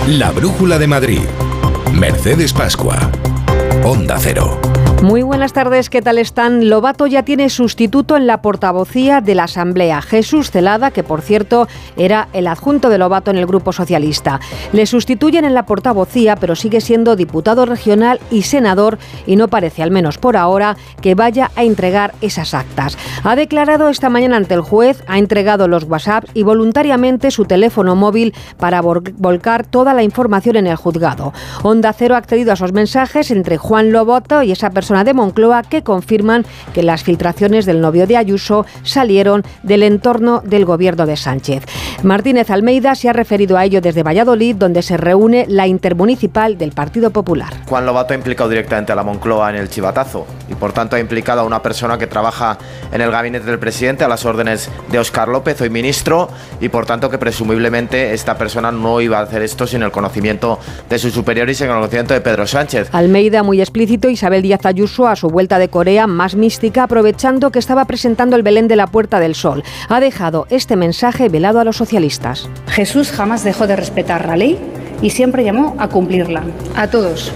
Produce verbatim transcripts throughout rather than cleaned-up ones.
La Brújula de Madrid. Mercedes Pascua. Onda Cero. Muy buenas tardes, ¿qué tal están? Lobato ya tiene sustituto en la portavocía de la Asamblea, Jesús Celada, que por cierto era el adjunto de Lobato en el Grupo Socialista. Le sustituyen en la portavocía, pero sigue siendo diputado regional y senador y no parece, al menos por ahora, que vaya a entregar esas actas. Ha declarado esta mañana ante el juez, ha entregado los WhatsApp y voluntariamente su teléfono móvil para volcar toda la información en el juzgado. Onda Cero ha accedido a esos mensajes entre Juan Lobato y esa persona de Moncloa que confirman que las filtraciones del novio de Ayuso salieron del entorno del gobierno de Sánchez. Martínez Almeida se ha referido a ello desde Valladolid, donde se reúne la intermunicipal del Partido Popular. Juan Lobato ha implicado directamente a la Moncloa en el chivatazo y por tanto ha implicado a una persona que trabaja en el gabinete del presidente a las órdenes de Óscar López, hoy ministro, y por tanto que presumiblemente esta persona no iba a hacer esto sin el conocimiento de sus superiores y sin el conocimiento de Pedro Sánchez. Almeida muy explícito, Isabel Díaz Ayuso a su vuelta de Corea más mística, aprovechando que estaba presentando el Belén de la Puerta del Sol. Ha dejado este mensaje velado a los socialistas. Jesús jamás dejó de respetar la ley y siempre llamó a cumplirla, a todos,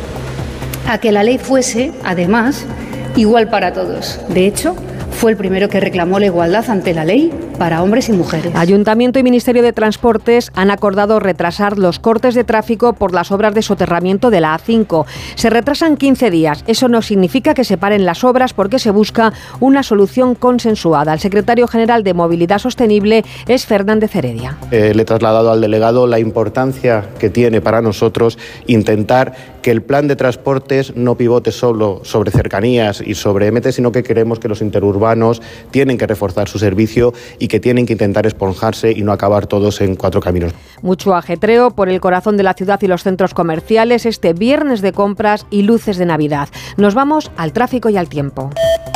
a que la ley fuese, además, igual para todos. De hecho, fue el primero que reclamó la igualdad ante la ley para hombres y mujeres. Ayuntamiento y Ministerio de Transportes han acordado retrasar los cortes de tráfico por las obras de soterramiento de la A cinco. Se retrasan quince días. Eso no significa que se paren las obras porque se busca una solución consensuada. El secretario general de Movilidad Sostenible es Fernández Heredia. Eh, le he trasladado al delegado la importancia que tiene para nosotros intentar que el plan de transportes no pivote solo sobre cercanías y sobre M T, sino que queremos que los interurbanos tienen que reforzar su servicio y que tienen que intentar esponjarse y no acabar todos en cuatro caminos. Mucho ajetreo por el corazón de la ciudad y los centros comerciales este viernes de compras y luces de Navidad. Nos vamos al tráfico y al tiempo.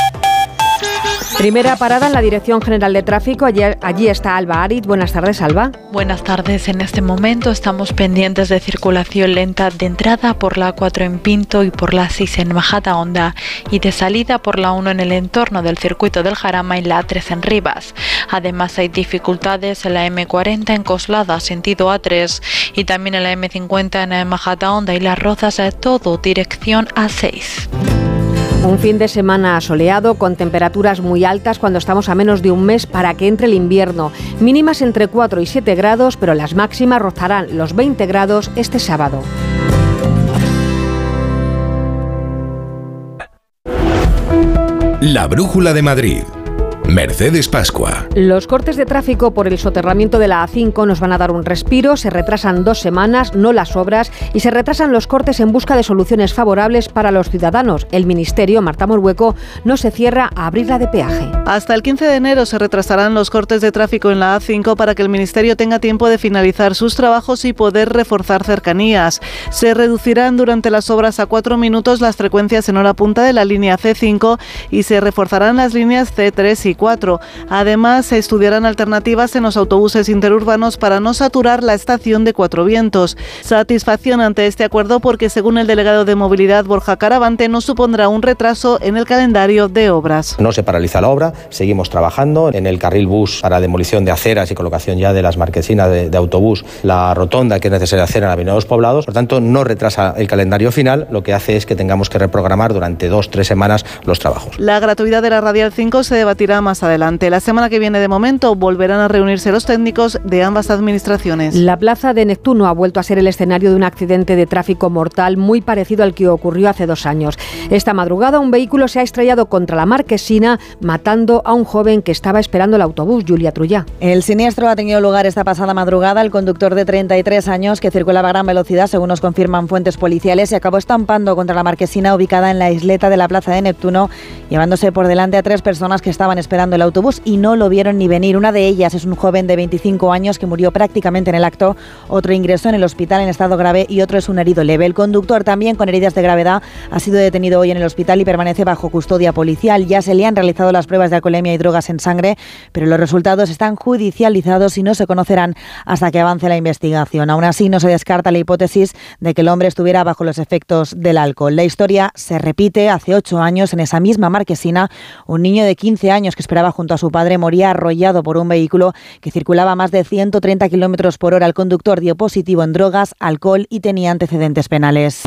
Primera parada en la Dirección General de Tráfico. Allí, allí está Alba Arid. Buenas tardes, Alba. Buenas tardes. En este momento estamos pendientes de circulación lenta de entrada por la A cuatro en Pinto y por la seis en Majadahonda y de salida por la uno en el entorno del circuito del Jarama y la A tres en Rivas. Además hay dificultades en la eme cuarenta en Coslada, sentido A tres, y también en la eme cincuenta en Majadahonda y Las Rozas, todo dirección A seis. Un fin de semana soleado con temperaturas muy altas cuando estamos a menos de un mes para que entre el invierno. Mínimas entre cuatro y siete grados, pero las máximas rozarán los veinte grados este sábado. La Brújula de Madrid. Mercedes Pascua. Los cortes de tráfico por el soterramiento de la A cinco nos van a dar un respiro, se retrasan dos semanas, no las obras, y se retrasan los cortes en busca de soluciones favorables para los ciudadanos. El Ministerio, Marta Morhueco, no se cierra a abrirla de peaje. Hasta el quince de enero se retrasarán los cortes de tráfico en la A cinco para que el Ministerio tenga tiempo de finalizar sus trabajos y poder reforzar cercanías. Se reducirán durante las obras a cuatro minutos las frecuencias en hora punta de la línea ce cinco y se reforzarán las líneas ce tres y cuatro. Además, se estudiarán alternativas en los autobuses interurbanos para no saturar la estación de Cuatro Vientos. Satisfacción ante este acuerdo porque, según el delegado de Movilidad, Borja Caravante, no supondrá un retraso en el calendario de obras. No se paraliza la obra, seguimos trabajando en el carril bus para demolición de aceras y colocación ya de las marquesinas de, de autobús, la rotonda que es necesaria hacer en la Avenida de los Poblados. Por tanto, no retrasa el calendario final, lo que hace es que tengamos que reprogramar durante dos, tres semanas los trabajos. La gratuidad de la Radial cinco se debatirá más adelante. La semana que viene, de momento, volverán a reunirse los técnicos de ambas administraciones. La plaza de Neptuno ha vuelto a ser el escenario de un accidente de tráfico mortal muy parecido al que ocurrió hace dos años. Esta madrugada un vehículo se ha estrellado contra la marquesina, matando a un joven que estaba esperando el autobús. Julia Trullá. El siniestro ha tenido lugar esta pasada madrugada. El conductor de treinta y tres años, que circulaba a gran velocidad, según nos confirman fuentes policiales, se acabó estampando contra la marquesina ubicada en la isleta de la plaza de Neptuno, llevándose por delante a tres personas que estaban esperando el autobús y no lo vieron ni venir. Una de ellas es un joven de veinticinco años que murió prácticamente en el acto, otro ingresó en el hospital en estado grave y otro es un herido leve. El conductor, también con heridas de gravedad, ha sido detenido hoy en el hospital y permanece bajo custodia policial. Ya se le han realizado las pruebas de alcoholemia y drogas en sangre, pero los resultados están judicializados y no se conocerán hasta que avance la investigación. Aún así, no se descarta la hipótesis de que el hombre estuviera bajo los efectos del alcohol. La historia se repite hace ocho años en esa misma marquesina. Un niño de quince años que esperaba junto a su padre, moría arrollado por un vehículo que circulaba a más de ciento treinta kilómetros por hora. El conductor dio positivo en drogas, alcohol y tenía antecedentes penales.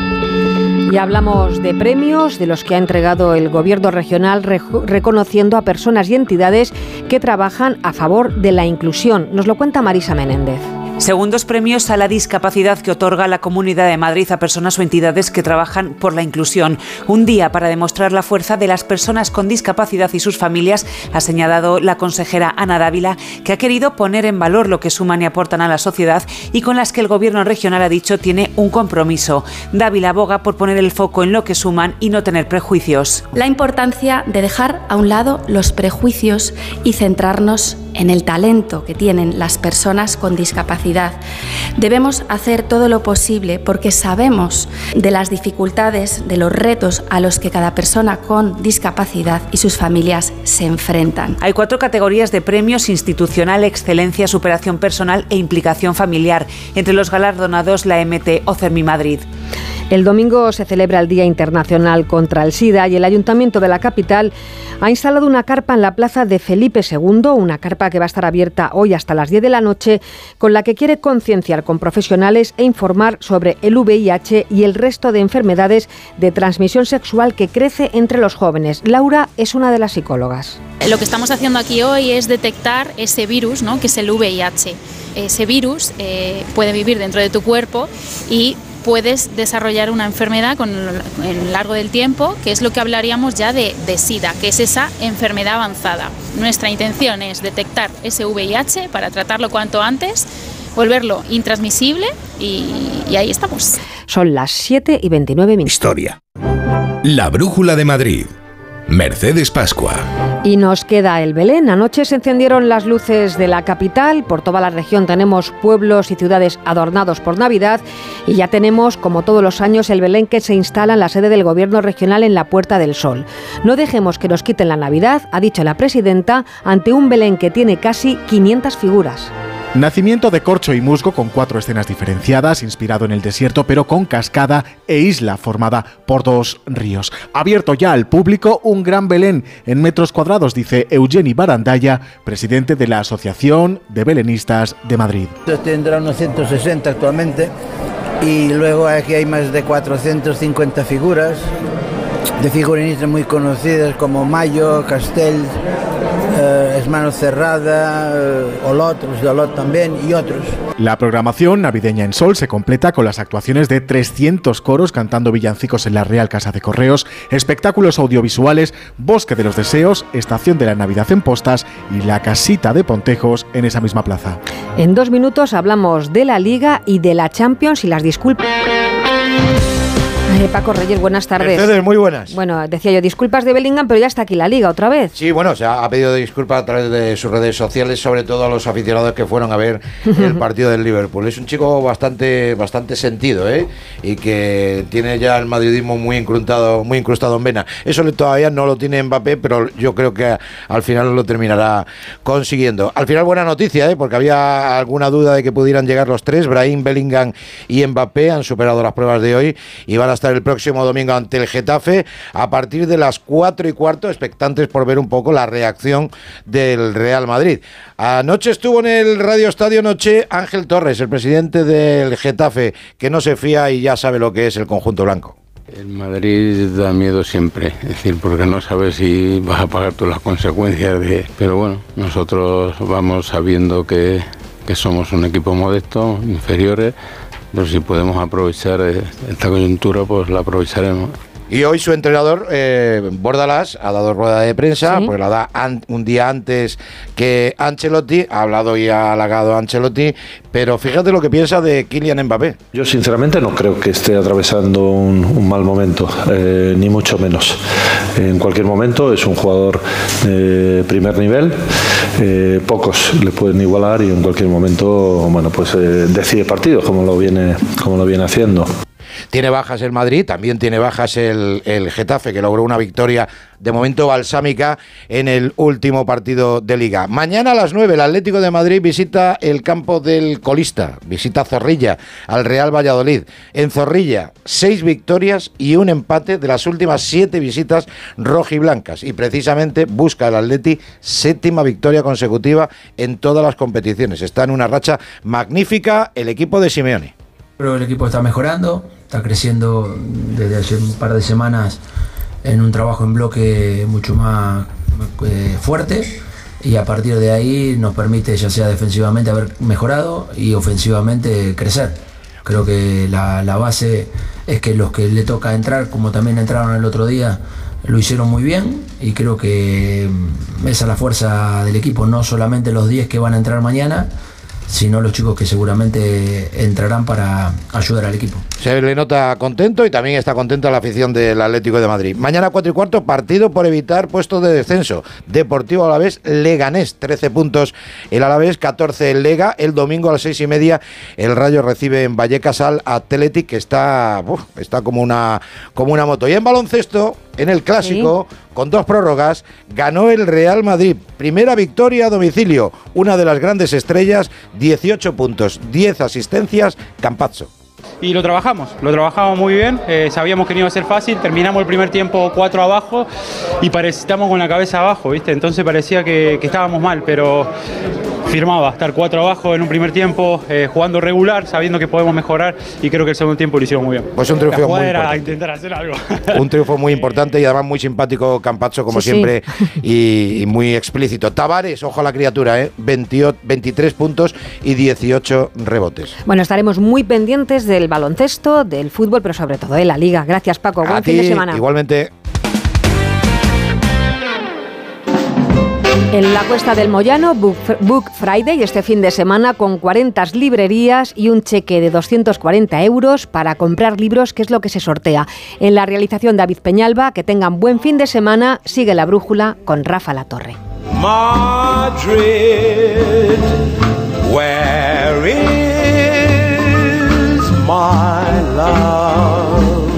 Y hablamos de premios, de los que ha entregado el Gobierno regional, re- reconociendo a personas y entidades que trabajan a favor de la inclusión. Nos lo cuenta Marisa Menéndez. Segundos premios a la discapacidad que otorga la Comunidad de Madrid a personas o entidades que trabajan por la inclusión. Un día para demostrar la fuerza de las personas con discapacidad y sus familias, ha señalado la consejera Ana Dávila, que ha querido poner en valor lo que suman y aportan a la sociedad y con las que el Gobierno regional, ha dicho, tiene un compromiso. Dávila aboga por poner el foco en lo que suman y no tener prejuicios. La importancia de dejar a un lado los prejuicios y centrarnos en el talento que tienen las personas con discapacidad. Debemos hacer todo lo posible porque sabemos de las dificultades, de los retos a los que cada persona con discapacidad y sus familias se enfrentan. Hay cuatro categorías de premios: institucional, excelencia, superación personal e implicación familiar. Entre los galardonados, la M T o CERMI Madrid. El domingo se celebra el Día Internacional contra el SIDA y el Ayuntamiento de la capital ha instalado una carpa en la plaza de Felipe segundo, una carpa que va a estar abierta hoy hasta las diez de la noche, con la que quiere concienciar con profesionales e informar sobre el V I H y el resto de enfermedades de transmisión sexual que crece entre los jóvenes. Laura es una de las psicólogas. Lo que estamos haciendo aquí hoy es detectar ese virus, ¿no?, que es el V I H. Ese virus eh, puede vivir dentro de tu cuerpo y puedes desarrollar una enfermedad con el largo del tiempo, que es lo que hablaríamos ya de, de SIDA, que es esa enfermedad avanzada. Nuestra intención es detectar ese V I H para tratarlo cuanto antes, volverlo intransmisible y, y ahí estamos. Son las siete y veintinueve minutos. Historia. La Brújula de Madrid. Mercedes Pascua. Y nos queda el Belén. Anoche se encendieron las luces de la capital. Por toda la región tenemos pueblos y ciudades adornados por Navidad. Y ya tenemos, como todos los años, el Belén que se instala en la sede del Gobierno regional en la Puerta del Sol. No dejemos que nos quiten la Navidad, ha dicho la presidenta, ante un Belén que tiene casi quinientas figuras. Nacimiento de corcho y musgo con cuatro escenas diferenciadas, inspirado en el desierto pero con cascada e isla formada por dos ríos. Abierto ya al público un gran Belén en metros cuadrados, dice Eugeni Barandaya, presidente de la Asociación de Belenistas de Madrid. Tendrá unos ciento sesenta actualmente y luego aquí hay más de cuatrocientas cincuenta figuras de figurinistas muy conocidas como Mayo, Castell, eh, Es Mano Cerrada, eh, Olot, los de Olot también y otros. La programación navideña en Sol se completa con las actuaciones de trescientos coros cantando villancicos en la Real Casa de Correos, espectáculos audiovisuales, Bosque de los Deseos, Estación de la Navidad en Postas y la Casita de Pontejos en esa misma plaza. En dos minutos hablamos de la Liga y de la Champions y las disculpas. Eh, Paco Reyes, buenas tardes. Mercedes, muy buenas. Bueno, decía yo, disculpas de Bellingham, pero ya está aquí la Liga otra vez. Sí, bueno, se ha, ha pedido disculpas a través de sus redes sociales, sobre todo a los aficionados que fueron a ver el partido del Liverpool. Es un chico bastante bastante sentido, ¿eh? Y que tiene ya el madridismo muy incrustado, muy incrustado en vena. Eso todavía no lo tiene Mbappé, pero yo creo que al final lo terminará consiguiendo. Al final buena noticia, ¿eh? Porque había alguna duda de que pudieran llegar los tres. Brahim, Bellingham y Mbappé han superado las pruebas de hoy y van a estar el próximo domingo ante el Getafe a partir de las cuatro y cuarto, expectantes por ver un poco la reacción del Real Madrid. Anoche estuvo en el Radio Estadio Noche Ángel Torres, el presidente del Getafe, que no se fía y ya sabe lo que es el conjunto blanco. El Madrid da miedo siempre, es decir, porque no sabes si vas a pagar todas las consecuencias de... Pero bueno, nosotros vamos sabiendo que, que somos un equipo modesto, inferiores, pero si podemos aprovechar esta coyuntura, pues la aprovecharemos. Y hoy su entrenador, eh, Bordalás, ha dado rueda de prensa, ¿sí? Porque la da an- un día antes que Ancelotti, ha hablado y ha halagado a Ancelotti, pero fíjate lo que piensa de Kylian Mbappé. Yo sinceramente no creo que esté atravesando un, un mal momento, eh, ni mucho menos. En cualquier momento es un jugador de primer nivel, eh, pocos le pueden igualar y en cualquier momento, bueno, pues eh, decide partidos como lo viene, como lo viene haciendo. Tiene bajas el Madrid, también tiene bajas el, el Getafe, que logró una victoria de momento balsámica en el último partido de Liga. Mañana a las nueve el Atlético de Madrid visita el campo del colista, visita Zorrilla al Real Valladolid. En Zorrilla, seis victorias y un empate de las últimas siete visitas rojiblancas, y precisamente busca el Atleti séptima victoria consecutiva en todas las competiciones. Está en una racha magnífica el equipo de Simeone. Creo que el equipo está mejorando, está creciendo desde hace un par de semanas en un trabajo en bloque mucho más eh, fuerte, y a partir de ahí nos permite, ya sea defensivamente, haber mejorado y ofensivamente crecer. Creo que la, la base es que los que le toca entrar, como también entraron el otro día, lo hicieron muy bien, y creo que esa es la fuerza del equipo, no solamente los diez que van a entrar mañana, sino los chicos que seguramente entrarán para ayudar al equipo. Se le nota contento, y también está contenta la afición del Atlético de Madrid. Mañana cuatro y cuarto, partido por evitar puestos de descenso. Deportivo Alavés Leganés, trece puntos el Alavés, catorce el Lega. El domingo a las seis y media el Rayo recibe en Vallecas al Athletic, que está, uf, está como una, como una moto. Y en baloncesto, en el Clásico, sí, con dos prórrogas, ganó el Real Madrid. Primera victoria a domicilio. Una de las grandes estrellas, dieciocho puntos, diez asistencias, Campazzo. Y lo trabajamos, lo trabajamos muy bien, eh, sabíamos que no iba a ser fácil, terminamos el primer tiempo cuatro abajo y parecíamos con la cabeza abajo, ¿viste? Entonces parecía que, que estábamos mal, pero firmaba estar cuatro abajo en un primer tiempo, eh, jugando regular, sabiendo que podemos mejorar, y creo que el segundo tiempo lo hicimos muy bien. Pues un triunfo la muy era importante. intentar hacer algo. Un triunfo muy importante y además muy simpático Campazzo, como sí, siempre, sí. y, y muy explícito. Tavares, ojo a la criatura, ¿eh? veintiocho, veintitrés puntos y dieciocho rebotes. Bueno, estaremos muy pendientes del baloncesto, del fútbol, pero sobre todo de la Liga. Gracias, Paco. Buen a fin ti, de semana. Igualmente. En la Cuesta del Moyano, Book, Book Friday, este fin de semana, con cuarenta librerías y un cheque de doscientos cuarenta euros para comprar libros, que es lo que se sortea. En la realización David Peñalba, que tengan buen fin de semana. Sigue La Brújula con Rafa Latorre. Madrid, where is my love?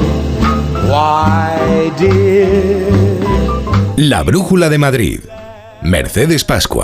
Why did... La Brújula de Madrid. Mercedes Pascua.